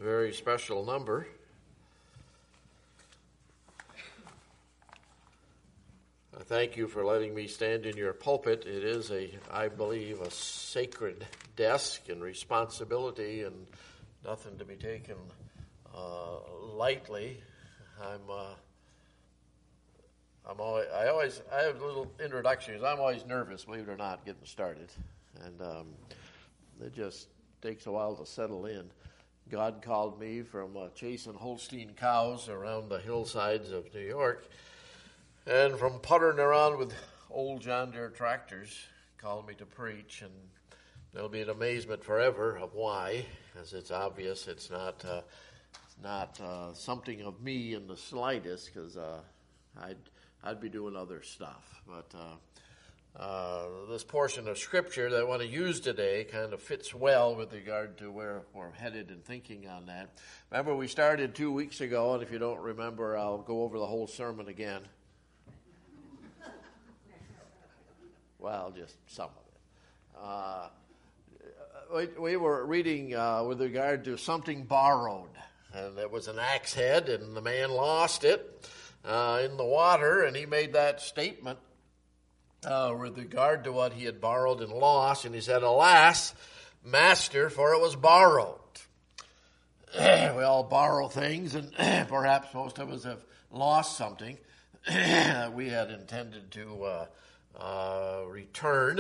very special number. I thank you for letting me stand in your pulpit. It is, I believe, a sacred desk and responsibility, and nothing to be taken lightly. I have little introductions. I'm always nervous, believe it or not, getting started, and it just takes a while to settle in. God called me from chasing Holstein cows around the hillsides of New York, and from puttering around with old John Deere tractors, called me to preach, and there'll be an amazement forever of why, as it's obvious it's not something of me in the slightest, because I'd be doing other stuff. But this portion of Scripture that I want to use today kind of fits well with regard to where we're headed and thinking on that. Remember, we started 2 weeks ago, and if you don't remember, I'll go over the whole sermon again. Well, just some of it. We were reading with regard to something borrowed, and it was an axe head, and the man lost it in the water, and he made that statement with regard to what he had borrowed and lost, and he said, "Alas, master, for it was borrowed." We all borrow things, and perhaps most of us have lost something we had intended to return.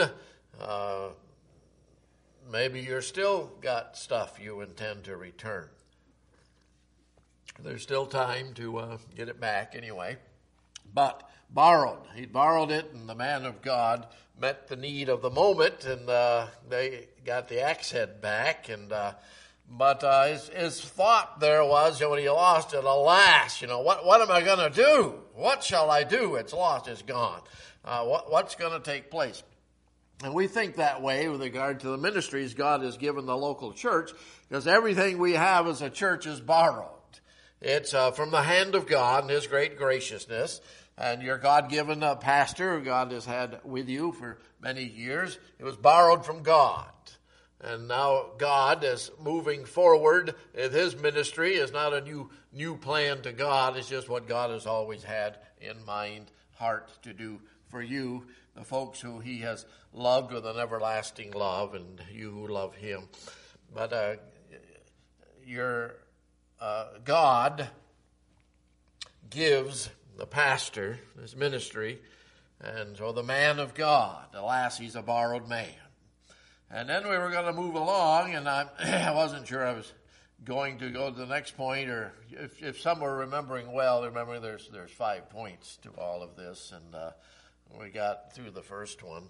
Maybe you're still got stuff you intend to return. There's still time to get it back anyway. But borrowed. He borrowed it, and the man of God met the need of the moment, and they got the axe head back. But his thought there was, when he lost it, alas, what am I going to do? What shall I do? It's lost, it's gone. What's going to take place? And we think that way with regard to the ministries God has given the local church, because everything we have as a church is borrowed. It's from the hand of God and His great graciousness. And your God-given pastor, who God has had with you for many years, it was borrowed from God. And now God is moving forward with His ministry. It's not a new plan to God. It's just what God has always had in mind, heart to do for you, the folks who He has loved with an everlasting love, and you who love Him. But your God gives the pastor his ministry, and so the man of God, alas, he's a borrowed man. And then we were going to move along, and I wasn't sure I was going to go to the next point, or if some were remembering well, remember there's 5 points to all of this, and we got through the first one.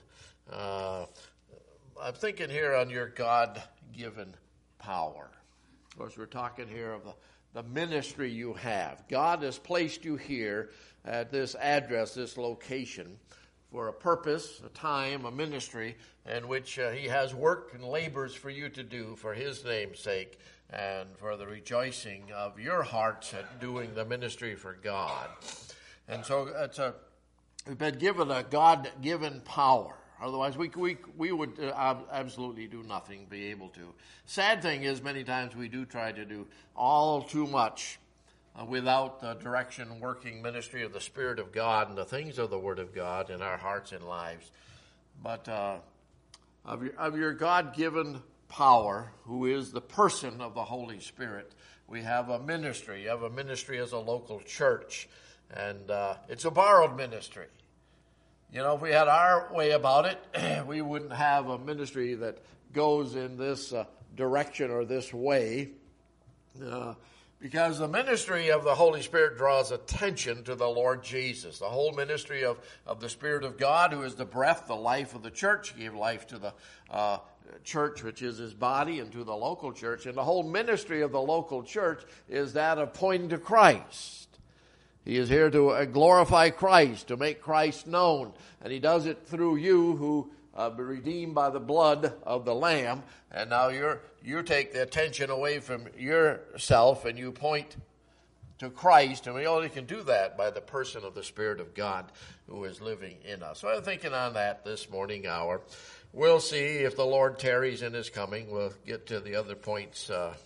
I'm thinking here on your God-given power. Of course, we're talking here of the ministry you have. God has placed you here at this address, this location, for a purpose, a time, a ministry in which He has work and labors for you to do for His name's sake and for the rejoicing of your hearts at doing the ministry for God. And so we've been given a God-given power. Otherwise, we would absolutely do nothing, be able to. Sad thing is, many times we do try to do all too much without the direction, working ministry of the Spirit of God and the things of the Word of God in our hearts and lives. But of your God-given power, who is the person of the Holy Spirit, we have a ministry. You have a ministry as a local church, and it's a borrowed ministry. If we had our way about it, we wouldn't have a ministry that goes in this direction or this way, because the ministry of the Holy Spirit draws attention to the Lord Jesus. The whole ministry of the Spirit of God, who is the breath, the life of the church. He gave life to the church, which is His body, and to the local church. And the whole ministry of the local church is that of pointing to Christ. He is here to glorify Christ, to make Christ known. And He does it through you who be redeemed by the blood of the Lamb. And now you take the attention away from yourself and you point to Christ. And we only can do that by the person of the Spirit of God who is living in us. So I'm thinking on that this morning hour. We'll see if the Lord tarries in His coming. We'll get to the other points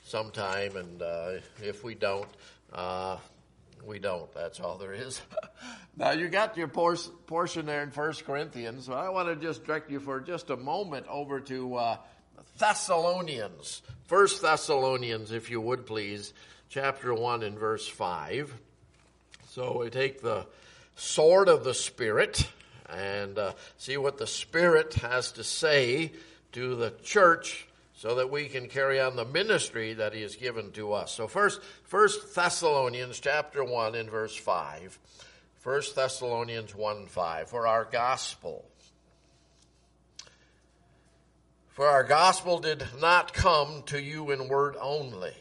sometime, and if we don't, we don't. That's all there is. Now, you got your portion there in 1 Corinthians, so I want to just direct you for just a moment over to Thessalonians. 1 Thessalonians, if you would please, chapter 1 and verse 5. So we take the sword of the Spirit and see what the Spirit has to say to the church so that we can carry on the ministry that he has given to us. So first Thessalonians chapter 1 and verse 5. 1 Thessalonians 1:5. For our gospel did not come to you in word only.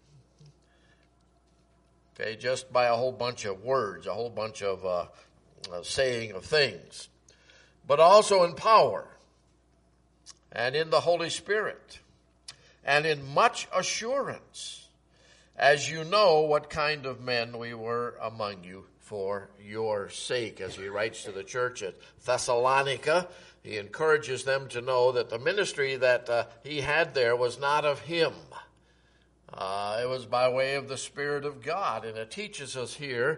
Okay, just by a whole bunch of words, a whole bunch of saying of things, but also in power and in the Holy Spirit and in much assurance, as you know what kind of men we were among you for your sake. As he writes to the church at Thessalonica, he encourages them to know that the ministry that he had there was not of him. It was by way of the Spirit of God. And it teaches us here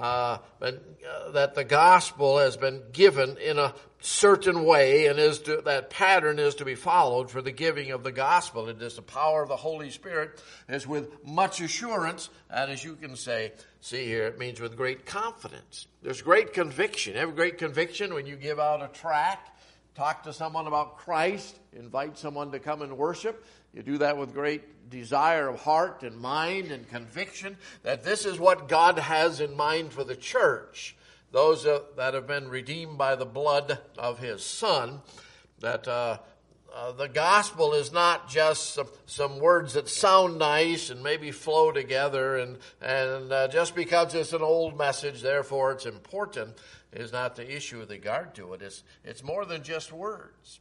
that the gospel has been given in a certain way, and that pattern is to be followed for the giving of the gospel. It is the power of the Holy Spirit, is with much assurance, and as you can see here, it means with great confidence. There's great conviction. You have great conviction when you give out a tract, talk to someone about Christ, invite someone to come and worship. You do that with great desire of heart and mind and conviction that this is what God has in mind for the church. Those that have been redeemed by the blood of his Son, that the gospel is not just some words that sound nice and maybe flow together, and just because it's an old message, therefore it's important, is not the issue with regard to it. It's more than just words.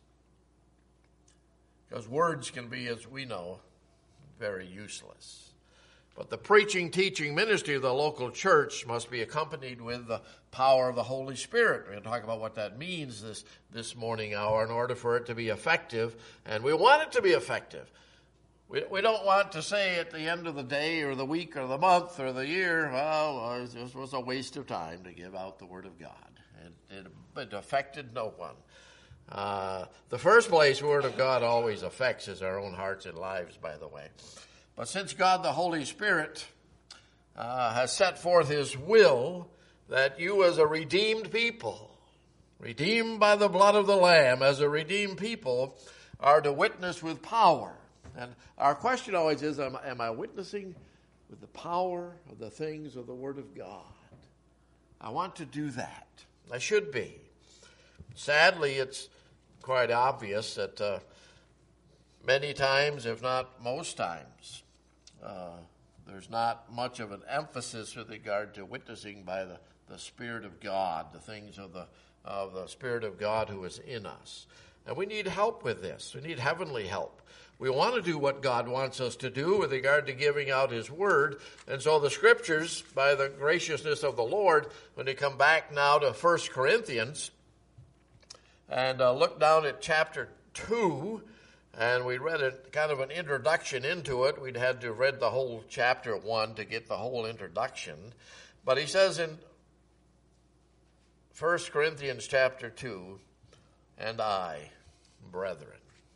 Because words can be, as we know, very useless. But the preaching, teaching ministry of the local church must be accompanied with the power of the Holy Spirit. We're going to talk about what that means this morning hour in order for it to be effective. And we want it to be effective. We don't want to say at the end of the day or the week or the month or the year, well, this was a waste of time to give out the Word of God. It affected no one. The first place the Word of God always affects is our own hearts and lives, by the way. But since God the Holy Spirit has set forth his will that you as a redeemed people, redeemed by the blood of the Lamb, as a redeemed people, are to witness with power. And our question always is, am I witnessing with the power of the things of the Word of God? I want to do that. I should be. Sadly, it's quite obvious that many times, if not most times, there's not much of an emphasis with regard to witnessing by the Spirit of God, the things of the Spirit of God who is in us. And we need help with this. We need heavenly help. We want to do what God wants us to do with regard to giving out his word. And so the scriptures, by the graciousness of the Lord, when they come back now to 1 Corinthians, and look down at chapter 2, and we read kind of an introduction into it. We'd had to have read the whole chapter 1 to get the whole introduction. But he says in 1 Corinthians chapter 2, and I, brethren.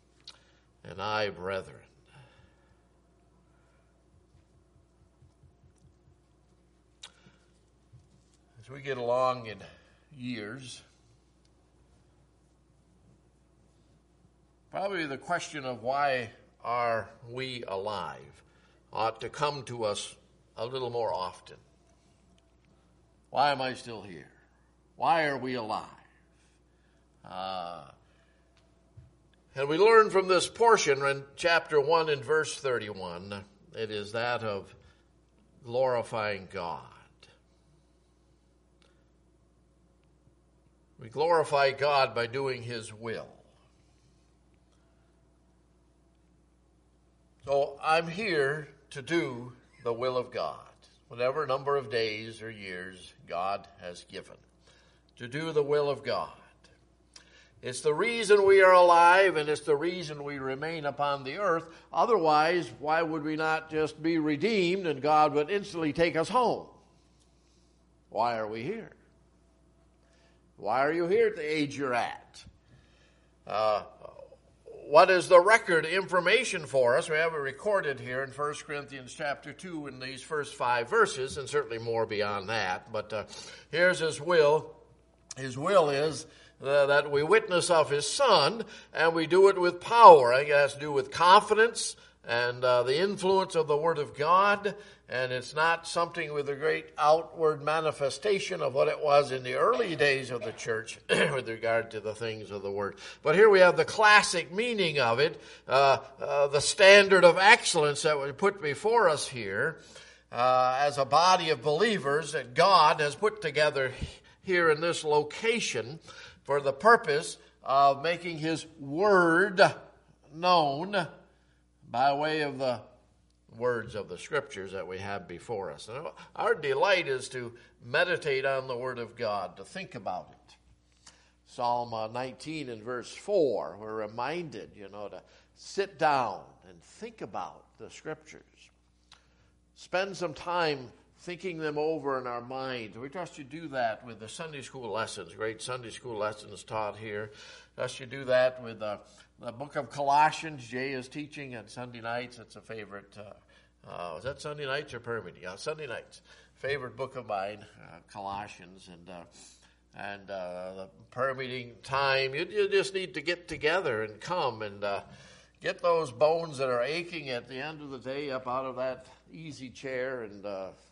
As we get along in years, probably the question of why are we alive ought to come to us a little more often. Why am I still here? Why are we alive? And we learn from this portion in chapter 1 and verse 31, it is that of glorifying God. We glorify God by doing his will. So I'm here to do the will of God, whatever number of days or years God has given, to do the will of God. It's the reason we are alive, and it's the reason we remain upon the earth. Otherwise, why would we not just be redeemed and God would instantly take us home? Why are we here? Why are you here at the age you're at? What is the record information for us? We have it recorded here in 1 Corinthians chapter 2 in these first 5 verses, and certainly more beyond that. But here's His will. His will is that we witness of His Son, and we do it with power. I think it has to do with confidence and the influence of the Word of God. And it's not something with a great outward manifestation of what it was in the early days of the church with regard to the things of the Word. But here we have the classic meaning of it, the standard of excellence that was put before us here as a body of believers that God has put together here in this location for the purpose of making His Word known by way of the words of the Scriptures that we have before us. And our delight is to meditate on the Word of God, to think about it. Psalm 19 and verse 4, we're reminded, to sit down and think about the Scriptures. Spend some time thinking them over in our minds. We trust you do that with the Sunday school lessons, great Sunday school lessons taught here. Trust you do that with the book of Colossians. Jay is teaching on Sunday nights. It's a favorite. Is that Sunday nights or prayer meeting? Yeah, Sunday nights. Favorite book of mine, Colossians, and the prayer meeting time. You just need to get together and come and get those bones that are aching at the end of the day up out of that easy chair and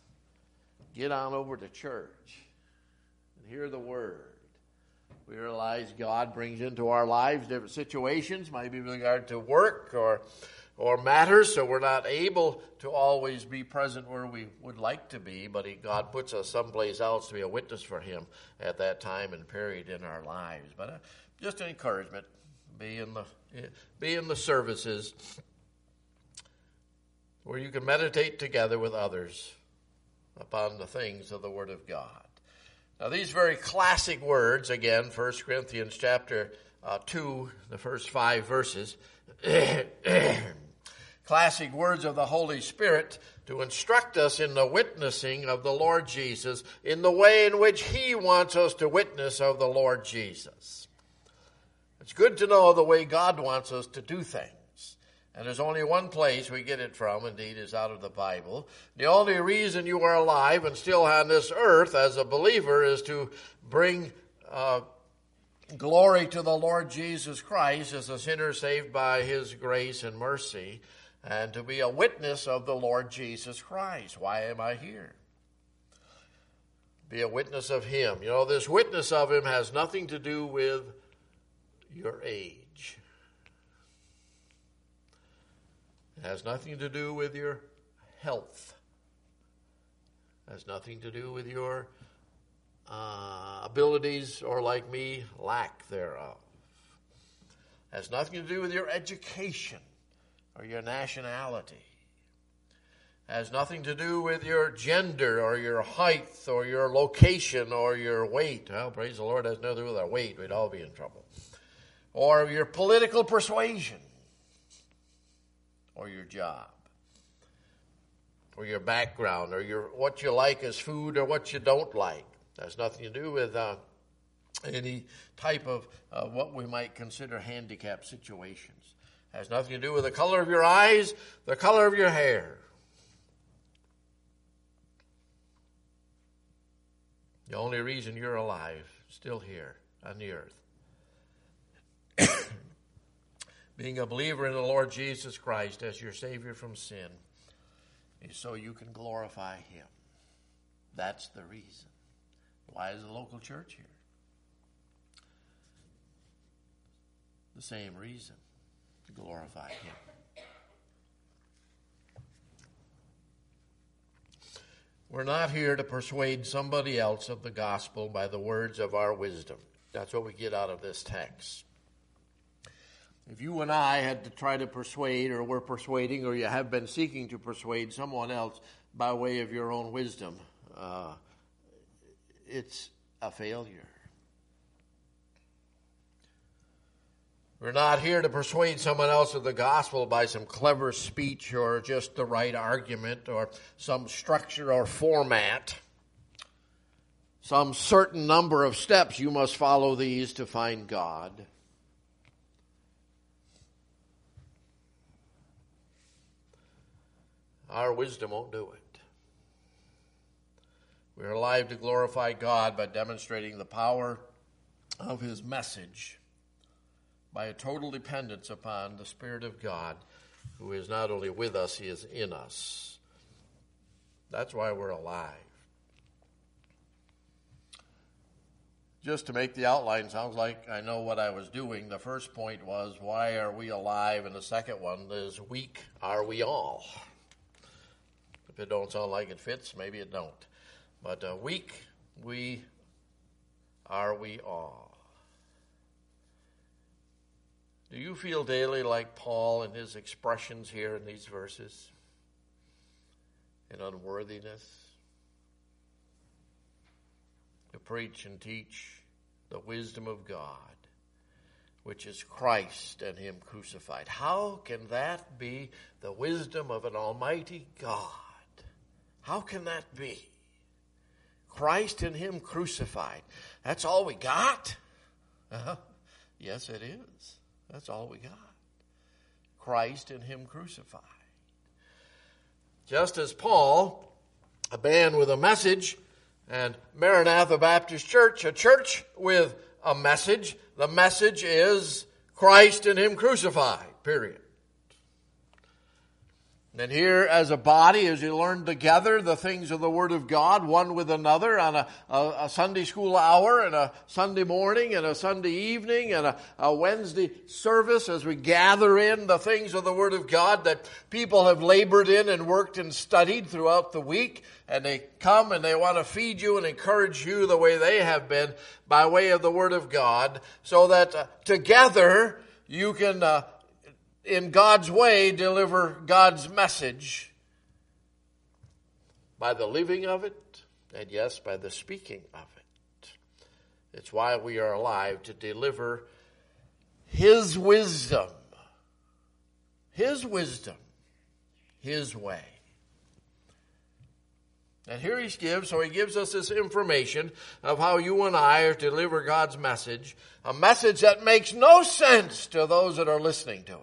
get on over to church and hear the Word. We realize God brings into our lives different situations, maybe with regard to work or matters, so we're not able to always be present where we would like to be, but God puts us someplace else to be a witness for Him at that time and period in our lives. But just an encouragement, be in the services where you can meditate together with others upon the things of the Word of God. Now, these very classic words, again, 1 Corinthians chapter 2, the first 5 verses, classic words of the Holy Spirit to instruct us in the witnessing of the Lord Jesus in the way in which He wants us to witness of the Lord Jesus. It's good to know the way God wants us to do things. And there's only one place we get it from, indeed, is out of the Bible. The only reason you are alive and still on this earth as a believer is to bring glory to the Lord Jesus Christ as a sinner saved by His grace and mercy, and to be a witness of the Lord Jesus Christ. Why am I here? Be a witness of Him. This witness of Him has nothing to do with your age. It has nothing to do with your health. It has nothing to do with your abilities or, like me, lack thereof. It has nothing to do with your education or your nationality. It has nothing to do with your gender or your height or your location or your weight. Well, praise the Lord, it has nothing to do with our weight. We'd all be in trouble. Or your political persuasion. Or your job, or your background, or what you like as food or what you don't like. That has nothing to do with any type of what we might consider handicap situations. It has nothing to do with the color of your eyes, the color of your hair. The only reason you're alive, still here on the earth, being a believer in the Lord Jesus Christ as your Savior from sin, is so you can glorify Him. That's the reason. Why is the local church here? The same reason, to glorify Him. We're not here to persuade somebody else of the gospel by the words of our wisdom. That's what we get out of this text. If you and I had to try to persuade, or were persuading, or you have been seeking to persuade someone else by way of your own wisdom, it's a failure. We're not here to persuade someone else of the gospel by some clever speech or just the right argument or some structure or format. Some certain number of steps, you must follow these to find God. Our wisdom won't do it. We are alive to glorify God by demonstrating the power of His message by a total dependence upon the Spirit of God, who is not only with us, He is in us. That's why we're alive. Just to make the outline, sounds like I know what I was doing. The first point was, why are we alive? And the second one is, weak are we all? If it don't sound like it fits, maybe it don't. But weak are we all? Do you feel daily like Paul in his expressions here in these verses? In unworthiness? To preach and teach the wisdom of God, which is Christ and Him crucified. How can that be the wisdom of an almighty God? How can that be? Christ and Him crucified. That's all we got? Yes, it is. That's all we got. Christ and Him crucified. Just as Paul, a man with a message, and Maranatha Baptist Church, a church with a message, the message is Christ and Him crucified, period. And here as a body, as you learn together the things of the Word of God, one with another on a Sunday school hour and a Sunday morning and a Sunday evening and a Wednesday service, as we gather in the things of the Word of God that people have labored in and worked and studied throughout the week, and they come and they want to feed you and encourage you the way they have been by way of the Word of God, so that together you can in God's way, deliver God's message by the living of it, and yes, by the speaking of it. It's why we are alive, to deliver His wisdom, His wisdom, His way. And here He gives us this information of how you and I are to deliver God's message, a message that makes no sense to those that are listening to it.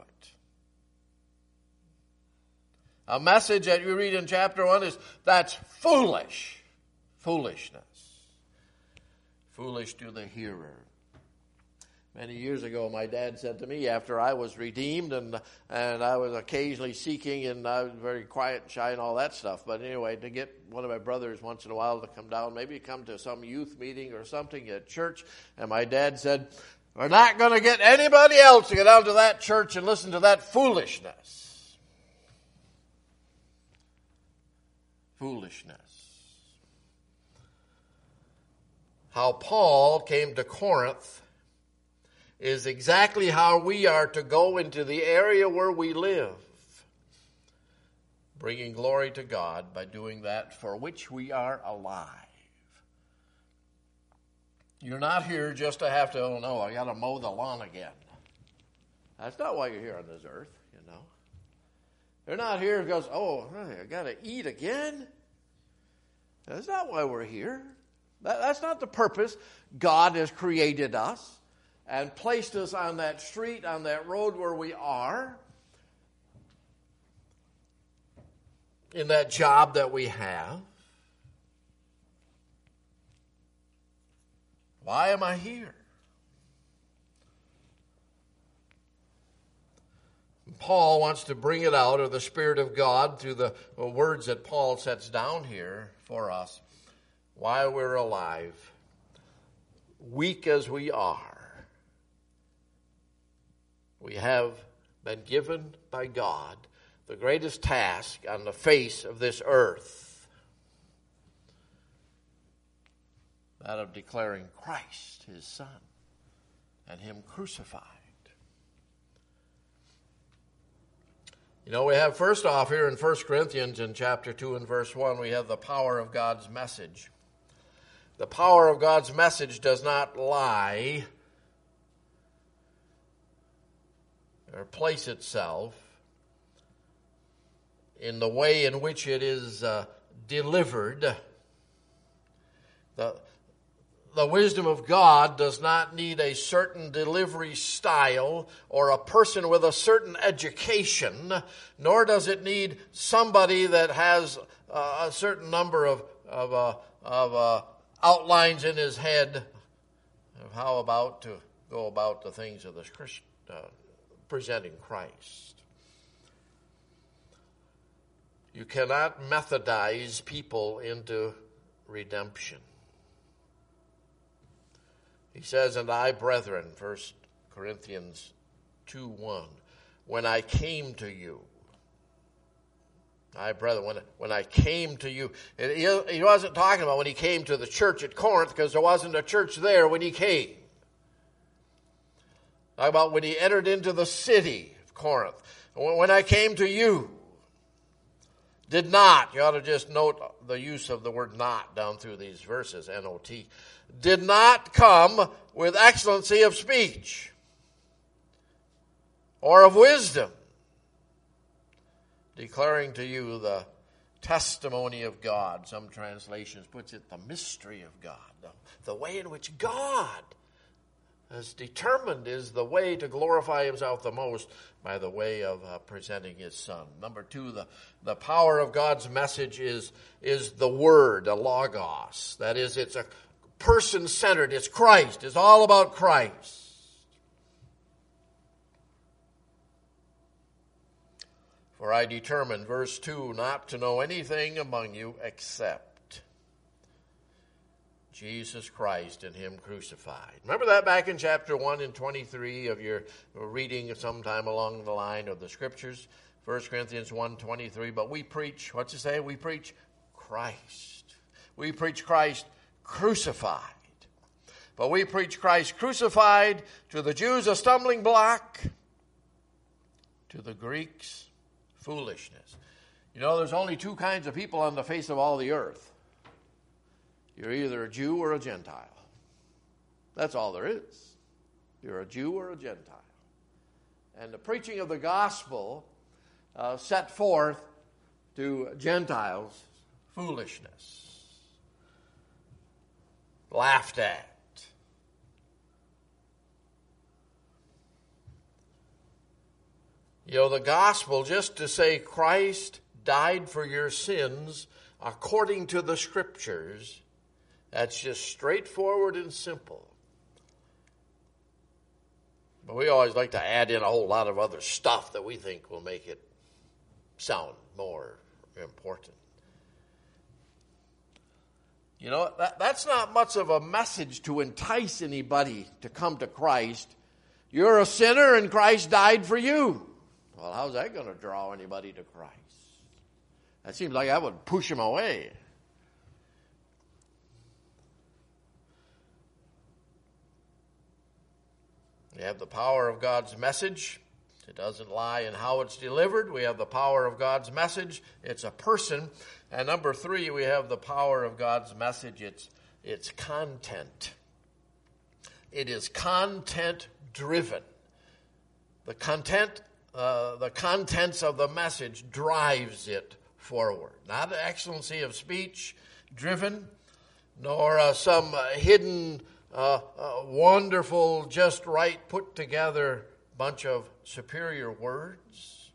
A message that you read in chapter 1 that's foolish. Foolishness. Foolish to the hearer. Many years ago, my dad said to me, after I was redeemed and I was occasionally seeking, and I was very quiet and shy and all that stuff. But anyway, to get one of my brothers once in a while to come down, maybe come to some youth meeting or something at church. And my dad said, we're not going to get anybody else to get out to that church and listen to that foolishness. Foolishness. How Paul came to Corinth is exactly how we are to go into the area where we live, bringing glory to God by doing that for which we are alive. You're not here just to have to, oh no, I got to mow the lawn again. That's not why you're here on this earth, you know. They're not here because, oh, I got to eat again. That's not why we're here. That's not the purpose. God has created us and placed us on that street, on that road where we are, in that job that we have. Why am I here? Paul wants to bring it out of the Spirit of God through the words that Paul sets down here for us. Why we're alive, weak as we are, we have been given by God the greatest task on the face of this earth, that of declaring Christ, His Son, and Him crucified. You know, we have first off here in 1 Corinthians in chapter 2 and verse 1, we have the power of God's message. The power of God's message does not lie. or place itself in the way in which it is delivered. The wisdom of God does not need a certain delivery style or a person with a certain education, nor does it need somebody that has a certain number of outlines in his head of how about to go about the things of the presenting Christ. You cannot methodize people into redemption. He says, and I, brethren, 1 Corinthians 2:1, when I came to you. I, brethren, when I came to you. He wasn't talking about when he came to the church at Corinth, because there wasn't a church there when he came. Talking about when he entered into the city of Corinth. When I came to you. Did not, you ought to just note the use of the word not down through these verses, N-O-T. Did not come with excellency of speech or of wisdom, declaring to you the testimony of God. Some translations puts it the mystery of God, the way in which God has determined is the way to glorify himself the most by the way of presenting his Son. Number two, the power of God's message is the word, a logos. That is, it's a person-centered. It's Christ. It's all about Christ. For I determined, verse 2, not to know anything among you except Jesus Christ and him crucified. Remember that back in chapter 1 and 23 of your reading sometime along the line of the scriptures. 1 Corinthians 1:23. But we preach, what's it say? We preach Christ. We preach Christ crucified. But we preach Christ crucified, to the Jews a stumbling block, to the Greeks foolishness. You know, there's only two kinds of people on the face of all the earth. You're either a Jew or a Gentile. That's all there is. You're a Jew or a Gentile. And the preaching of the gospel set forth to Gentiles foolishness, laughed at. You know, the gospel, just to say Christ died for your sins according to the scriptures, that's just straightforward and simple. But we always like to add in a whole lot of other stuff that we think will make it sound more important. You know, that's not much of a message to entice anybody to come to Christ. You're a sinner and Christ died for you. Well, how's that going to draw anybody to Christ? That seems like that would push him away. We have the power of God's message. It doesn't lie in how it's delivered. We have the power of God's message. It's a person. And number three, we have the power of God's message. It's content. It is content driven. The contents of the message drives it forward. Not the excellency of speech driven, nor some hidden wonderful, just right, put together bunch of superior words.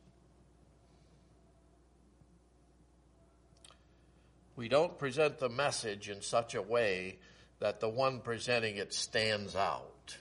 We don't present the message in such a way that the one presenting it stands out.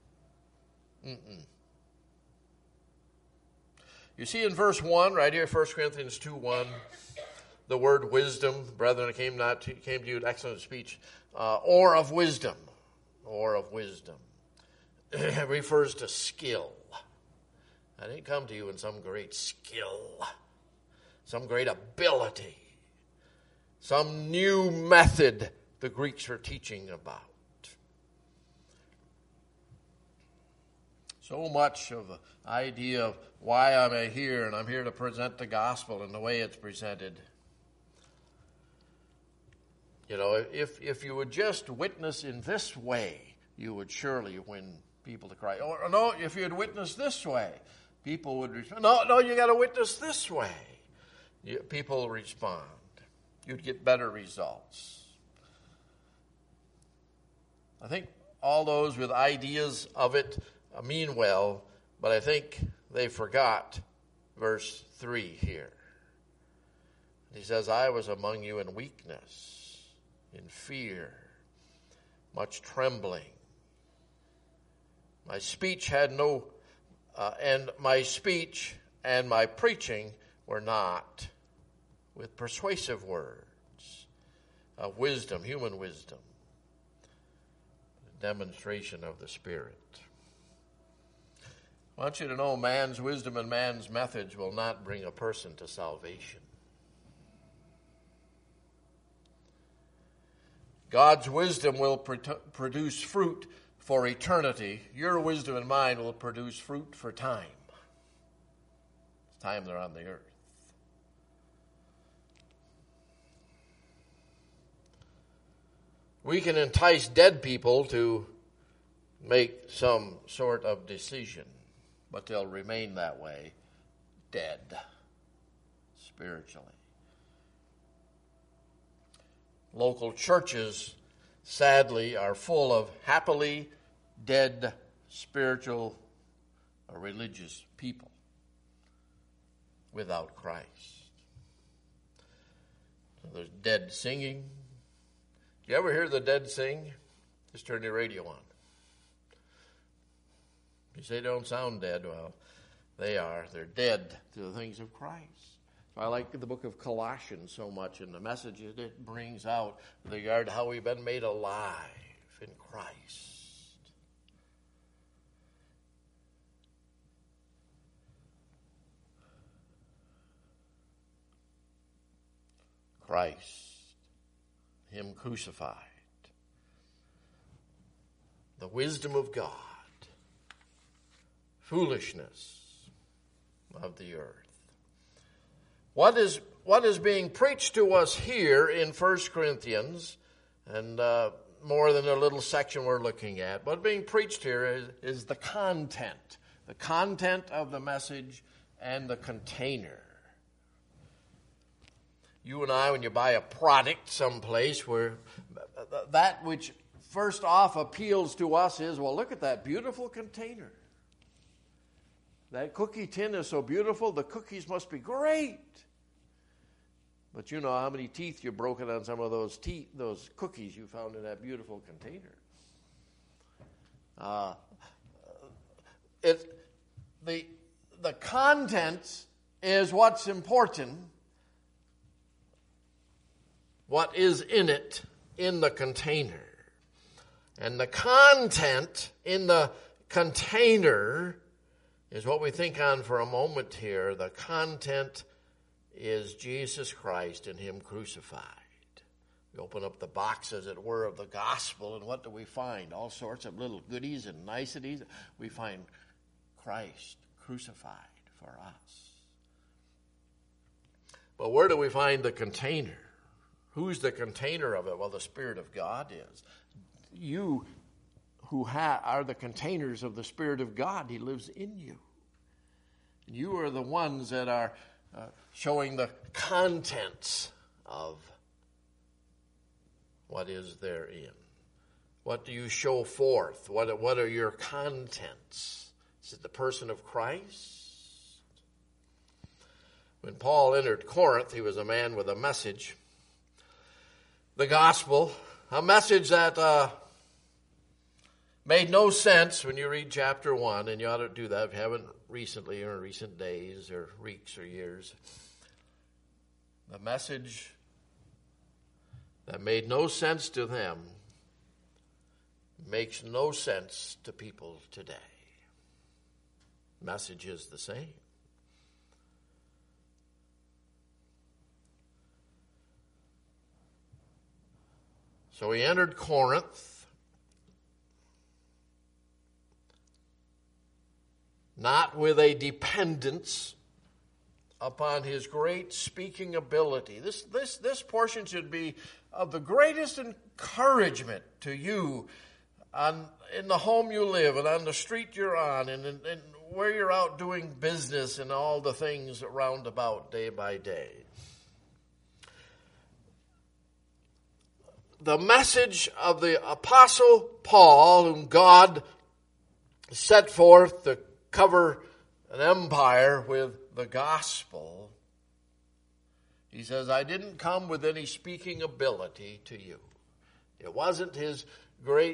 You see in verse 1, right here, 1 Corinthians 2:1, the word wisdom, brethren, came to you in excellent speech, or of wisdom. Or of wisdom. It refers to skill. I didn't come to you in some great skill, some great ability, some new method the Greeks are teaching about. So much of the idea of why I'm here, and I'm here to present the gospel in the way it's presented. You know, if you would just witness in this way, you would surely win people to Christ. Or no, if you'd witness this way, people would respond, no, you got to witness this way. People respond. You'd get better results. I think all those with ideas of it mean well, but I think they forgot verse 3 here. He says, I was among you in weakness, in fear, much trembling. My speech had no, and my speech and my preaching were not with persuasive words of wisdom, human wisdom, a demonstration of the Spirit. I want you to know man's wisdom and man's methods will not bring a person to salvation. God's wisdom will produce fruit for eternity. Your wisdom and mine will produce fruit for time. It's time they're on the earth. We can entice dead people to make some sort of decision, but they'll remain that way, dead, spiritually. Local churches, sadly, are full of happily dead spiritual or religious people without Christ. There's dead singing. Do you ever hear the dead sing? Just turn your radio on. You say they don't sound dead. Well, they are. They're dead to the things of Christ. So I like the book of Colossians so much and the message it brings out with regard to how we've been made alive in Christ. Christ, Him crucified. The wisdom of God. Foolishness of the earth. What is being preached to us here in 1 Corinthians, and more than a little section we're looking at, what's being preached here is the content of the message and the container. You and I, when you buy a product someplace, where that which first off appeals to us is, well, look at that beautiful container. That cookie tin is so beautiful, the cookies must be great. But you know how many teeth you've broken on some of those cookies you found in that beautiful container. The contents is what's important. What is in it, in the container. And the content in the container is what we think on for a moment here. The content is Jesus Christ and Him crucified. We open up the box, as it were, of the gospel, and what do we find? All sorts of little goodies and niceties. We find Christ crucified for us. But where do we find the container? Who's the container of it? Well, the Spirit of God is. You who are the containers of the Spirit of God. He lives in you. You are the ones that are showing the contents of what is therein. What do you show forth? What are your contents? Is it the person of Christ? When Paul entered Corinth, he was a man with a message. The gospel, a message that made no sense when you read chapter 1, and you ought to do that if you haven't recently or in recent days or weeks or years. The message that made no sense to them makes no sense to people today. Message is the same. So he entered Corinth, not with a dependence upon his great speaking ability. This portion should be of the greatest encouragement to you in the home you live and on the street you're on and where you're out doing business and all the things around about day by day. The message of the Apostle Paul, whom God set forth to cover an empire with the gospel, he says, I didn't come with any speaking ability to you. It wasn't his great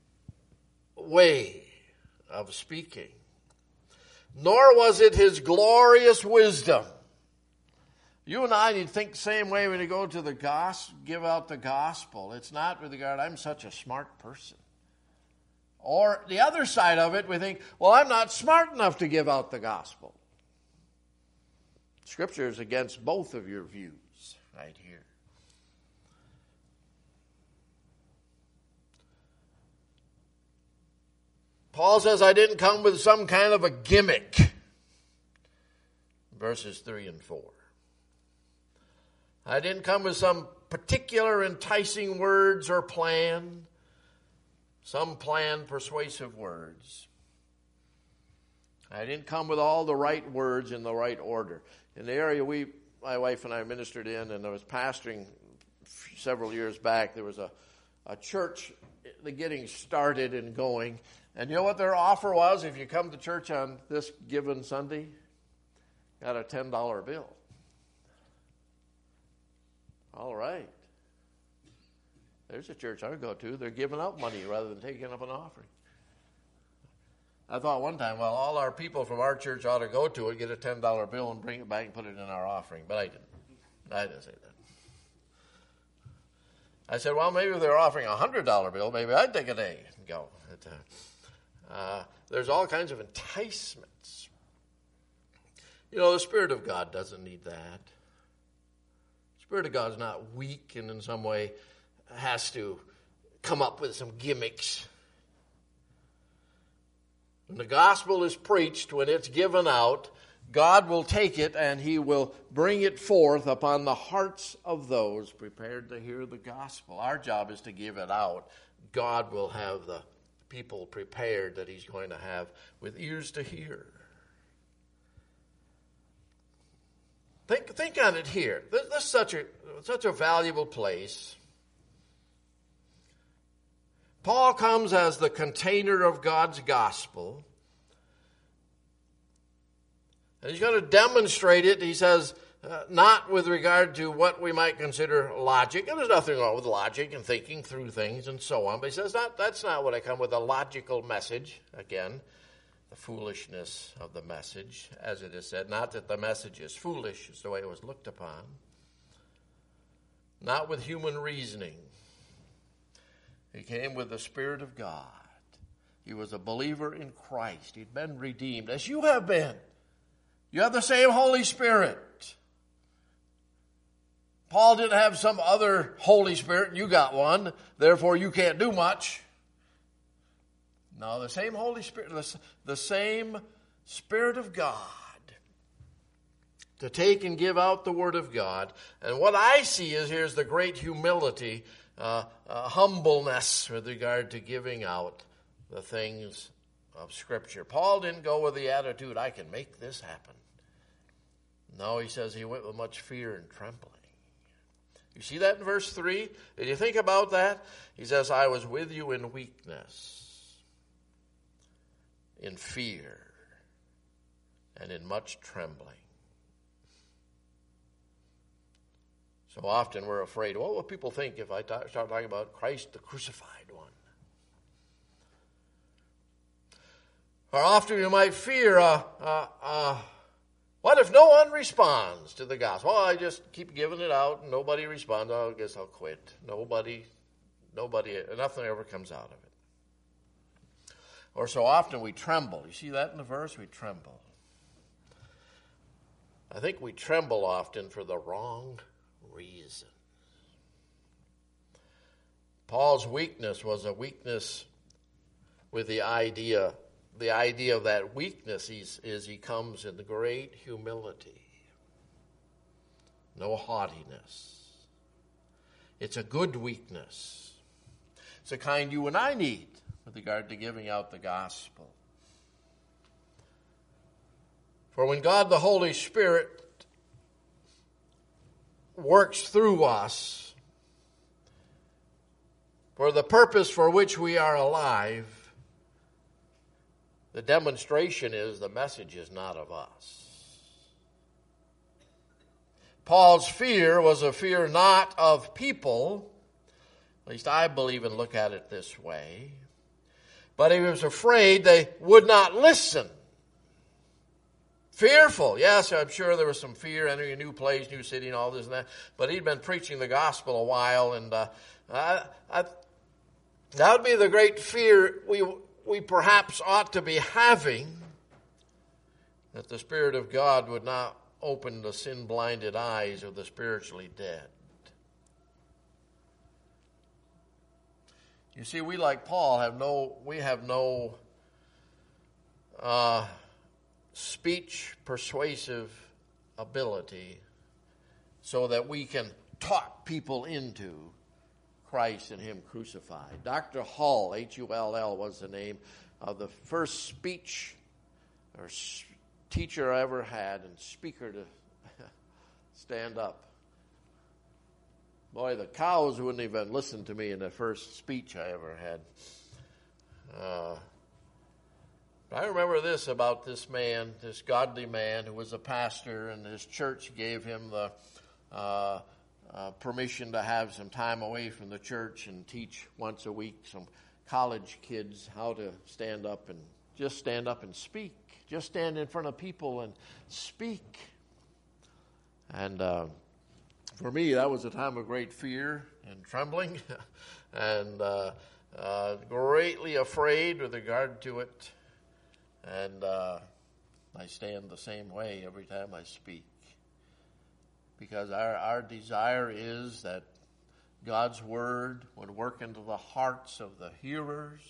way of speaking, nor was it his glorious wisdom. You and I need to think the same way when you go to the gospel, give out the gospel. It's not with regard, I'm such a smart person. Or the other side of it, we think, well, I'm not smart enough to give out the gospel. Scripture is against both of your views right here. Paul says, I didn't come with some kind of a gimmick. Verses 3 and 4. I didn't come with some particular enticing words or plan. Some planned persuasive words. I didn't come with all the right words in the right order. In the area my wife and I ministered in, and I was pastoring several years back, there was a church getting started and going. And you know what their offer was? If you come to church on this given Sunday, got a $10 bill. All right. There's a church I go to. They're giving out money rather than taking up an offering. I thought one time, well, all our people from our church ought to go to it, get a $10 bill, and bring it back and put it in our offering. But I didn't. I didn't say that. I said, well, maybe if they're offering a $100 bill, maybe I'd take a day and go. There's all kinds of enticements. You know, the Spirit of God doesn't need that. The Spirit of God is not weak and in some way has to come up with some gimmicks. When the gospel is preached, when it's given out, God will take it and he will bring it forth upon the hearts of those prepared to hear the gospel. Our job is to give it out. God will have the people prepared that he's going to have with ears to hear. Think on it here. This is such a valuable place. Paul comes as the container of God's gospel. And he's going to demonstrate it, he says, not with regard to what we might consider logic. And there's nothing wrong with logic and thinking through things and so on. But he says, that's not what I come with, a logical message. Again, the foolishness of the message, as it is said. Not that the message is foolish, is the way it was looked upon. Not with human reasoning. He came with the Spirit of God. He was a believer in Christ. He'd been redeemed, as you have been. You have the same Holy Spirit. Paul didn't have some other Holy Spirit, and you got one, therefore you can't do much. No, the same Holy Spirit, the same Spirit of God to take and give out the Word of God. And what I see is here's the great humility, humbleness with regard to giving out the things of Scripture. Paul didn't go with the attitude, I can make this happen. No, he says he went with much fear and trembling. You see that in verse 3? Did you think about that? He says, I was with you in weakness, in fear, and in much trembling. So often we're afraid, what will people think if I start talking about Christ the crucified one? Or often you might fear, what if no one responds to the gospel? Well, I just keep giving it out and nobody responds. Oh, I guess I'll quit. Nobody, nothing ever comes out of it. Or so often we tremble. You see that in the verse? We tremble. I think we tremble often for the wrong reason. Paul's weakness was a weakness with the idea of that weakness is he comes in great humility. No haughtiness. It's a good weakness. It's a kind you and I need with regard to giving out the gospel. For when God the Holy Spirit works through us for the purpose for which we are alive, the demonstration is the message is not of us. Paul's fear was a fear not of people, at least I believe and look at it this way, but he was afraid they would not listen. Fearful. Yes, I'm sure there was some fear entering a new place, new city, and all this and that. But he'd been preaching the gospel a while, and that would be the great fear we perhaps ought to be having, that the Spirit of God would not open the sin-blinded eyes of the spiritually dead. You see, we like Paul have no speech persuasive ability so that we can talk people into Christ and Him crucified. Dr. Hull, Hull was the name of the first speech or teacher I ever had and speaker to stand up. Boy, the cows wouldn't even listen to me in the first speech I ever had. I remember this about this man, this godly man who was a pastor, and his church gave him the permission to have some time away from the church and teach once a week some college kids how to stand up and speak. Just stand in front of people and speak. And for me, that was a time of great fear and trembling and greatly afraid with regard to it. And I stand the same way every time I speak. Because our desire is that God's Word would work into the hearts of the hearers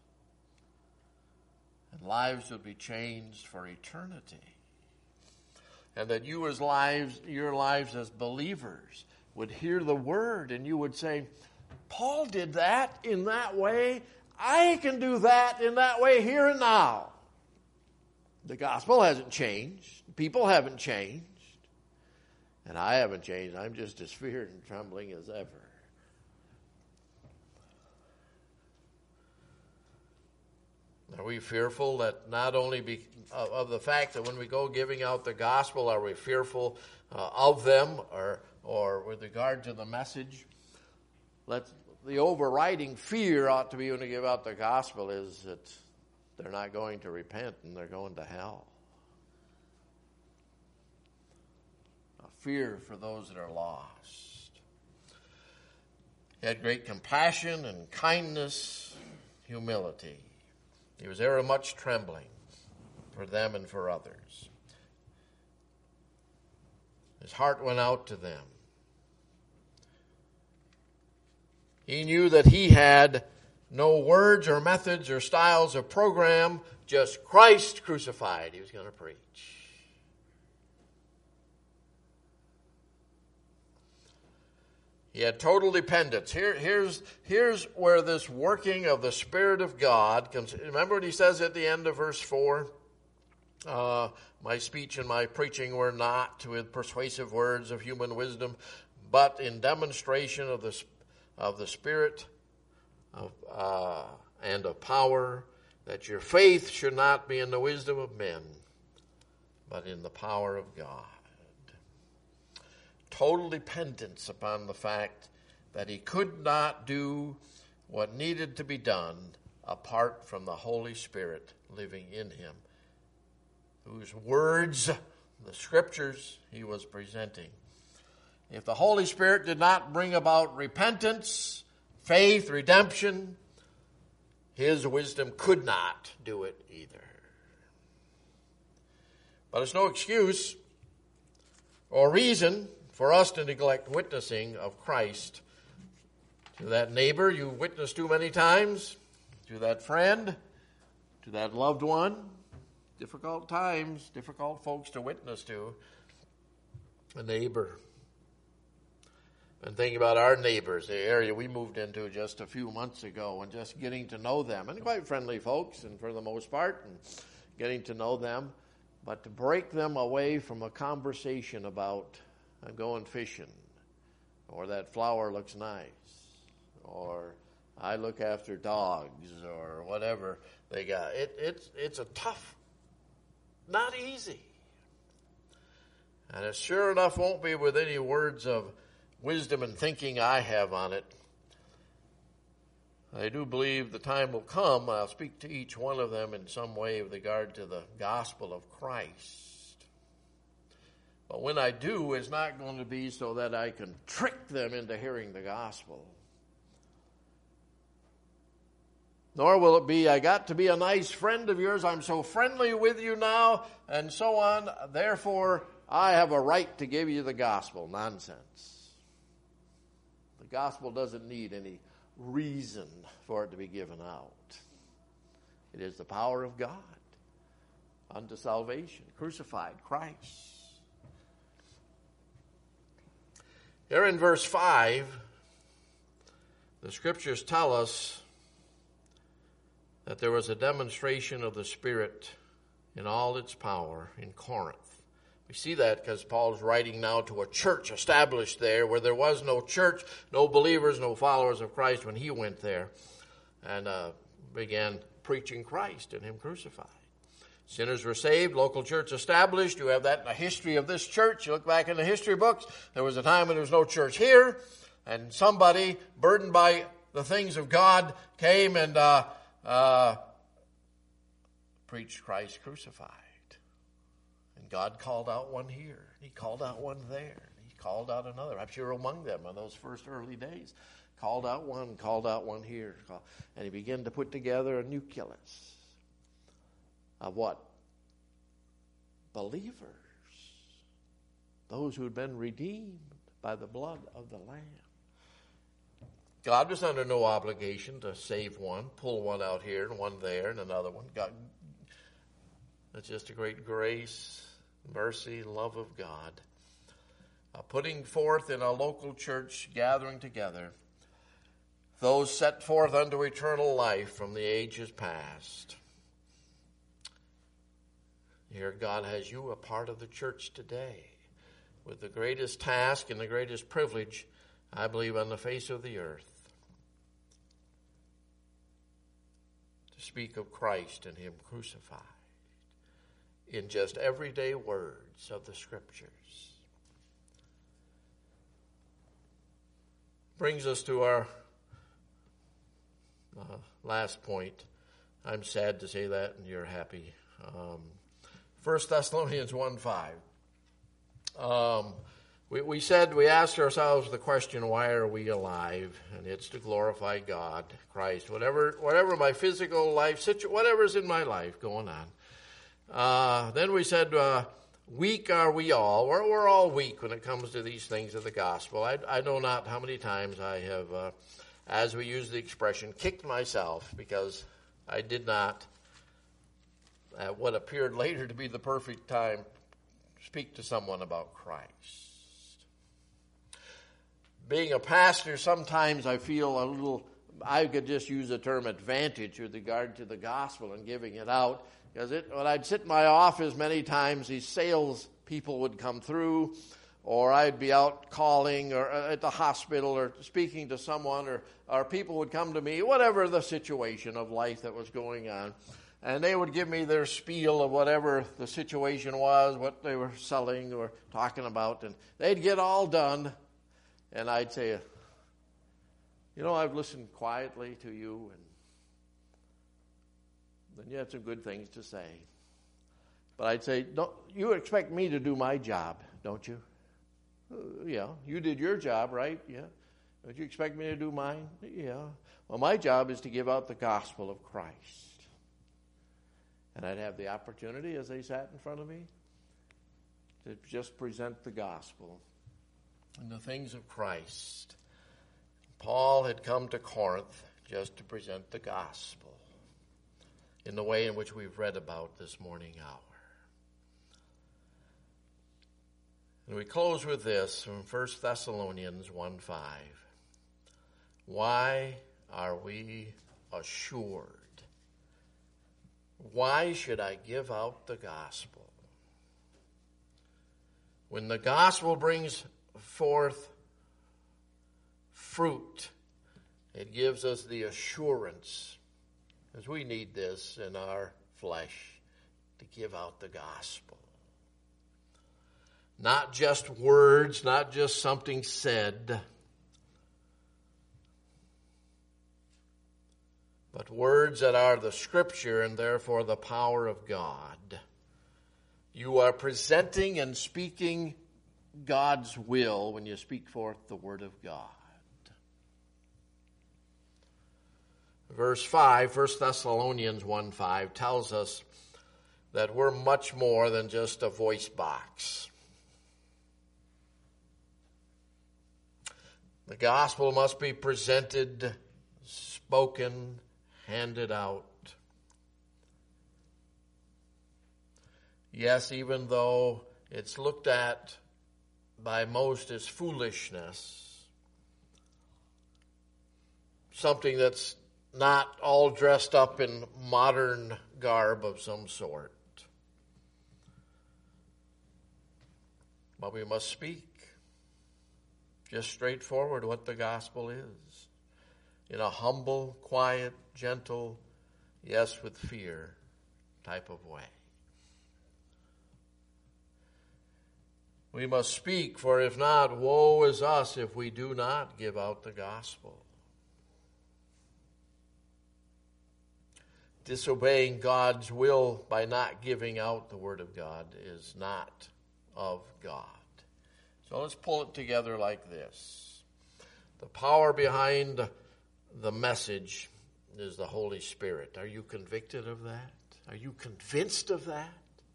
and lives would be changed for eternity. And that your lives as believers would hear the Word and you would say, Paul did that in that way. I can do that in that way here and now. The gospel hasn't changed. People haven't changed. And I haven't changed. I'm just as feared and trembling as ever. Are we fearful that not only of the fact that when we go giving out the gospel, are we fearful of them or with regard to the message? The overriding fear ought to be when we give out the gospel is that they're not going to repent and they're going to hell. A fear for those that are lost. He had great compassion and kindness, humility. He was ever much trembling for them and for others. His heart went out to them. He knew that he had no words or methods or styles of program, just Christ crucified he was going to preach. He had total dependence. Here's where this working of the Spirit of God comes. Remember what he says at the end of verse 4? My speech and my preaching were not with persuasive words of human wisdom, but in demonstration of the Spirit and of power, that your faith should not be in the wisdom of men, but in the power of God. Total dependence upon the fact that he could not do what needed to be done apart from the Holy Spirit living in him, whose words, the scriptures, he was presenting. If the Holy Spirit did not bring about repentance, faith, redemption, his wisdom could not do it either. But it's no excuse or reason for us to neglect witnessing of Christ to that neighbor you witnessed to many times, to that friend, to that loved one. Difficult times, difficult folks to witness to. A neighbor. And thinking about our neighbors, the area we moved into just a few months ago, and just getting to know them. And quite friendly folks, and for the most part, and getting to know them. but to break them away from a conversation about, I'm going fishing, or that flower looks nice, or I look after dogs, or whatever they got. It's a tough, not easy. And it sure enough won't be with any words of wisdom and thinking I have on it. I do believe the time will come, I'll speak to each one of them in some way with regard to the gospel of Christ. But when I do, it's not going to be so that I can trick them into hearing the gospel. Nor will it be, I got to be a nice friend of yours, I'm so friendly with you now, and so on, therefore I have a right to give you the gospel. Nonsense. The gospel doesn't need any reason for it to be given out. It is the power of God unto salvation, crucified Christ. Here in verse 5, the scriptures tell us that there was a demonstration of the Spirit in all its power in Corinth. We see that because Paul's writing now to a church established there where there was no church, no believers, no followers of Christ when he went there and began preaching Christ and him crucified. Sinners were saved, local church established. You have that in the history of this church. You look back in the history books, there was a time when there was no church here, and somebody burdened by the things of God came and preached Christ crucified. And God called out one here. He called out one there. He called out another. I'm sure among them in those first early days. Called out one here. And he began to put together a nucleus of what? Believers. Those who had been redeemed by the blood of the Lamb. God was under no obligation to save one, pull one out here and one there and another one. God, that's just a great grace, mercy, love of God. Putting forth in a local church, gathering together, those set forth unto eternal life from the ages past. Here God has you a part of the church today with the greatest task and the greatest privilege, I believe, on the face of the earth. To speak of Christ and him crucified in just everyday words of the scriptures. Brings us to our last point. I'm sad to say that, and you're happy. 1 Thessalonians 1:5. We asked ourselves the question, why are we alive? And it's to glorify God, Christ. Whatever my physical life, whatever's in my life going on. Then we said, weak are we all. We're all weak when it comes to these things of the gospel. I know not how many times I have, as we use the expression, kicked myself because I did not, at what appeared later to be the perfect time, speak to someone about Christ. Being a pastor, sometimes I feel a little, I could just use the term advantage with regard to the gospel and giving it out. Because when I'd sit in my office many times, these sales people would come through, or I'd be out calling or at the hospital or speaking to someone, or people would come to me, whatever the situation of life that was going on. And they would give me their spiel of whatever the situation was, what they were selling or talking about. And they'd get all done. And I'd say, I've listened quietly to you. And then you had some good things to say. But I'd say, you expect me to do my job, don't you? Yeah. You did your job, right? Yeah. Don't you expect me to do mine? Yeah. Well, my job is to give out the gospel of Christ. And I'd have the opportunity, as they sat in front of me, to just present the gospel and the things of Christ. Paul had come to Corinth just to present the gospel in the way in which we've read about this morning hour. And we close with this from 1 Thessalonians 1:5. Why are we assured? Why should I give out the gospel? When the gospel brings forth fruit, it gives us the assurance, as we need this in our flesh, to give out the gospel. Not just words, not just something said, but words that are the Scripture and therefore the power of God. You are presenting and speaking God's will when you speak forth the Word of God. Verse 5, 1 Thessalonians 1:5 tells us that we're much more than just a voice box. The gospel must be presented, spoken, handed out. Yes, even though it's looked at by most as foolishness, something that's not all dressed up in modern garb of some sort. But we must speak just straightforward what the gospel is, in a humble, quiet, gentle, yes, with fear type of way. We must speak, for if not, woe is us if we do not give out the gospel. Disobeying God's will by not giving out the Word of God is not of God. So let's pull it together like this. The power behind the message is the Holy Spirit. Are you convicted of that? Are you convinced of that?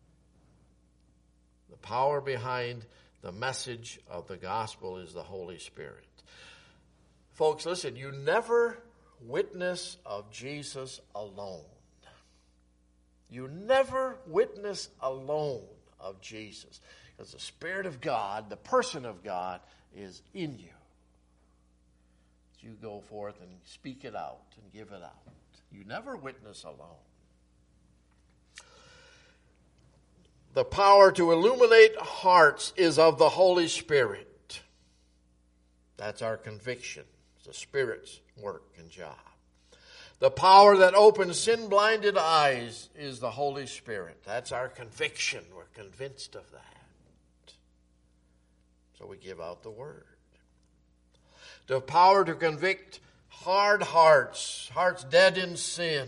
The power behind the message of the gospel is the Holy Spirit. Folks, listen, you never witness of Jesus alone. You never witness alone of Jesus, because the Spirit of God, the person of God, is in you. As you go forth and speak it out and give it out. You never witness alone. The power to illuminate hearts is of the Holy Spirit. That's our conviction. It's the Spirit's work and job. The power that opens sin-blinded eyes is the Holy Spirit. That's our conviction. We're convinced of that. So we give out the word. The power to convict hard hearts, hearts dead in sin,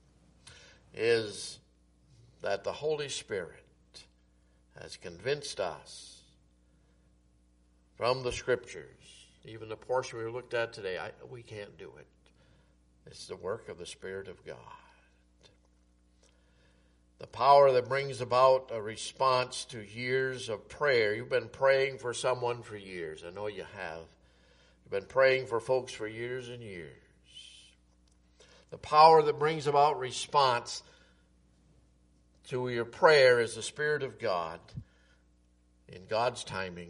is that the Holy Spirit has convinced us from the Scriptures, even the portion we looked at today, we can't do it. It's the work of the Spirit of God. The power that brings about a response to years of prayer. You've been praying for someone for years. I know you have. You've been praying for folks for years and years. The power that brings about response to your prayer is the Spirit of God in God's timing.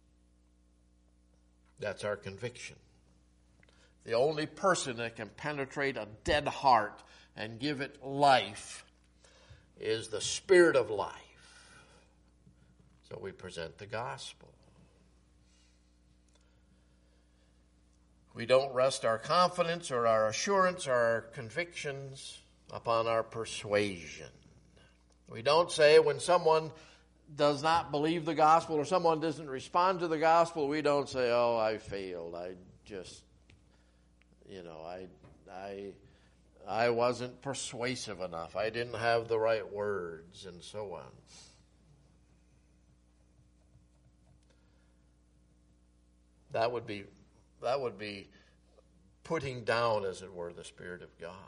That's our conviction. The only person that can penetrate a dead heart and give it life is the Spirit of life. So we present the gospel. We don't rest our confidence or our assurance or our convictions upon our persuasion. We don't say when someone does not believe the gospel or someone doesn't respond to the gospel, we don't say, oh, I failed. I just, I wasn't persuasive enough. I didn't have the right words and so on. That would be putting down, as it were, the Spirit of God.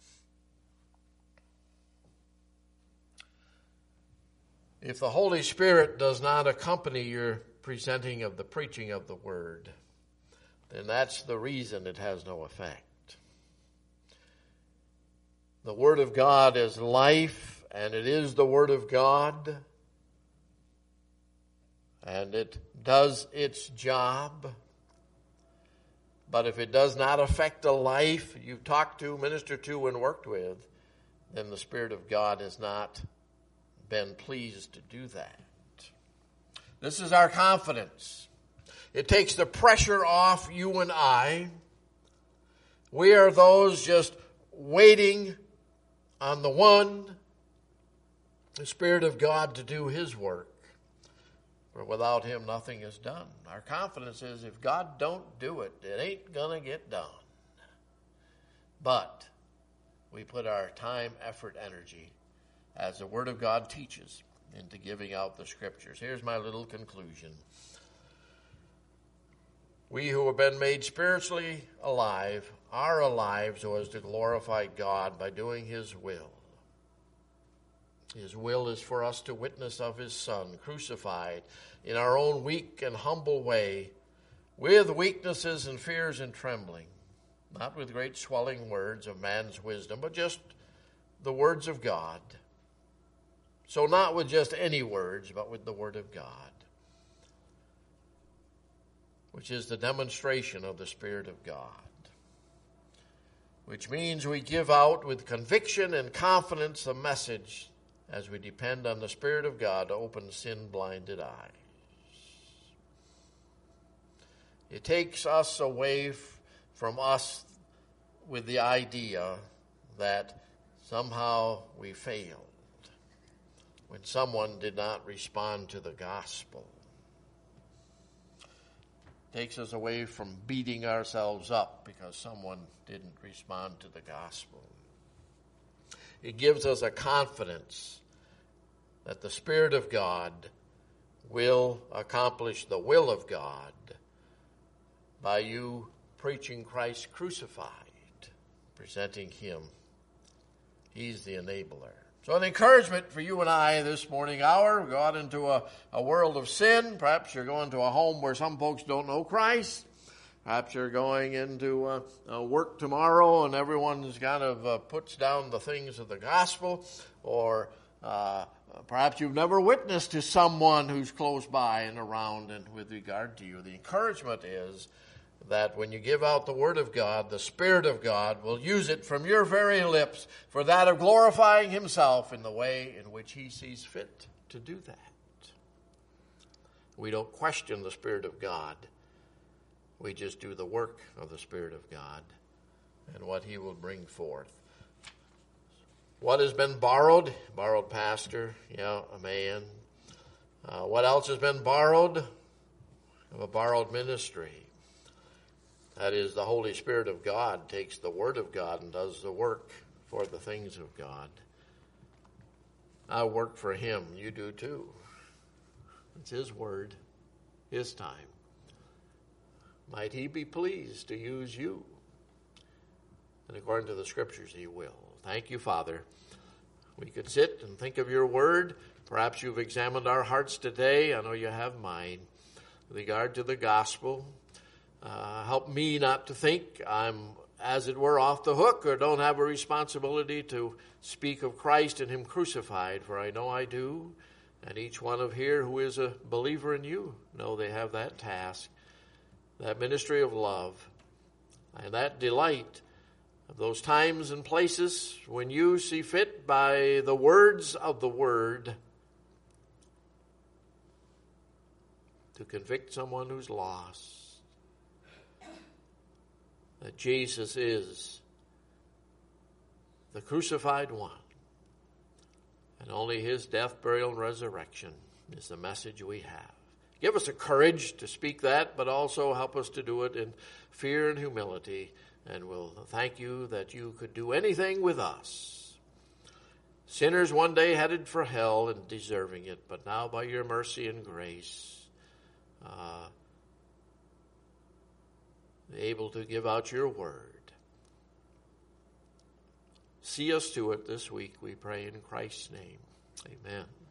If the Holy Spirit does not accompany your presenting of the preaching of the Word, then that's the reason it has no effect. The Word of God is life, and it is the Word of God, and it does its job. But if it does not affect a life you've talked to, ministered to, and worked with, then the Spirit of God has not been pleased to do that. This is our confidence. It takes the pressure off you and I. We are those just waiting on the one, the Spirit of God, to do His work. For without Him, nothing is done. Our confidence is if God don't do it, it ain't going to get done. But we put our time, effort, energy, as the Word of God teaches, into giving out the Scriptures. Here's my little conclusion. We who have been made spiritually alive are alive so as to glorify God by doing His will. His will is for us to witness of His Son crucified in our own weak and humble way, with weaknesses and fears and trembling, not with great swelling words of man's wisdom, but just the words of God. So not with just any words, but with the Word of God, which is the demonstration of the Spirit of God, which means we give out with conviction and confidence the message as we depend on the Spirit of God to open sin-blinded eyes. It takes us away from us with the idea that somehow we failed when someone did not respond to the gospel. It takes us away from beating ourselves up because someone didn't respond to the gospel. It gives us a confidence that the Spirit of God will accomplish the will of God by you preaching Christ crucified, presenting Him. He's the enabler. So an encouragement for you and I this morning hour. We go out into a world of sin. Perhaps you're going to a home where some folks don't know Christ. Perhaps you're going into work tomorrow and everyone kind of puts down the things of the gospel. Or perhaps you've never witnessed to someone who's close by and around and with regard to you. The encouragement is that when you give out the Word of God, the Spirit of God will use it from your very lips for that of glorifying Himself in the way in which He sees fit to do that. We don't question the Spirit of God. We just do the work of the Spirit of God and what He will bring forth. What has been borrowed? Borrowed pastor, a man. What else has been borrowed? Of a borrowed ministry. That is, the Holy Spirit of God takes the Word of God and does the work for the things of God. I work for Him. You do too. It's His Word, His time. Might He be pleased to use you. And according to the Scriptures, He will. Thank you, Father. We could sit and think of your Word. Perhaps you've examined our hearts today. I know you have mine. With regard to the gospel, help me not to think I'm, as it were, off the hook or don't have a responsibility to speak of Christ and Him crucified, for I know I do. And each one of here who is a believer in you know they have that task, that ministry of love, and that delight of those times and places when you see fit by the words of the Word to convict someone who's lost. That Jesus is the crucified one. And only His death, burial, and resurrection is the message we have. Give us the courage to speak that, but also help us to do it in fear and humility. And we'll thank you that you could do anything with us. Sinners one day headed for hell and deserving it, but now by your mercy and grace, able to give out your word. See us to it this week, we pray in Christ's name. Amen.